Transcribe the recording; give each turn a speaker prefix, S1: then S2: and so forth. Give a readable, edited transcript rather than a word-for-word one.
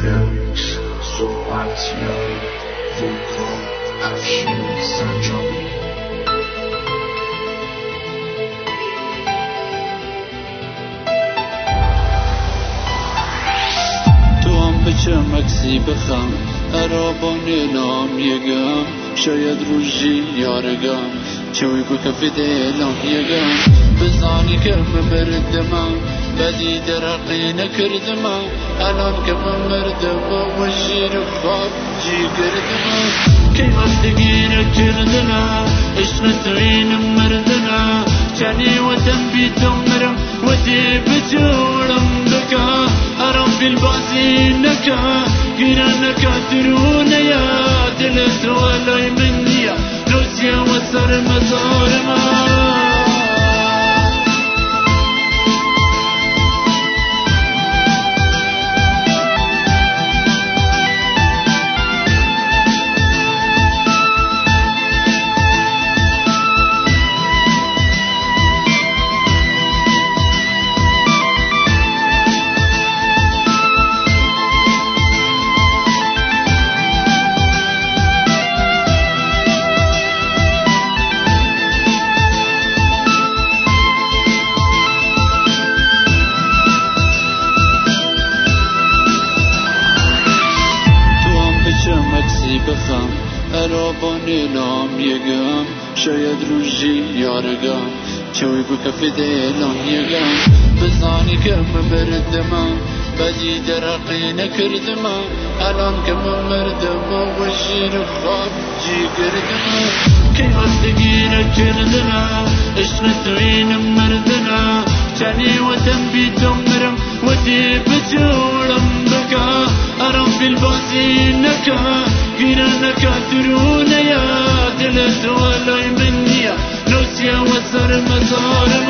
S1: lyrics صحبتیا وکال افشین سنجابی
S2: تو هم به چه مکسی بخم عرابان نام یگم شاید روژی یارگم چوی بکفی دیلم یگم بزانی که مبردمم بدی درقی نکردم الان که مردم و شیر خواب جی کردم کی وقتگی نکردنا عشق توین مردنا چنی و تنبیتم مرم و دی بجورم بکا ارم بالبازی نکا گیرا نکا درونه یا دلت ولای منیا نوزیا و سر مزارما بخم عرابان نام یگم شاید روژی یارگم چوی بکفی دیلم یگم بزانی که مبردم بدی درقی نکردم الان که مردم و شیر خواب جی کردم کی وقتگی نکردنا عشق توین مردنا چنی و تنبیتم مرم و دی بجورم بکا ارم بالبازی نکا گیرا نکا درونه یا دلت ولای منیا نوزیا و سر مزارم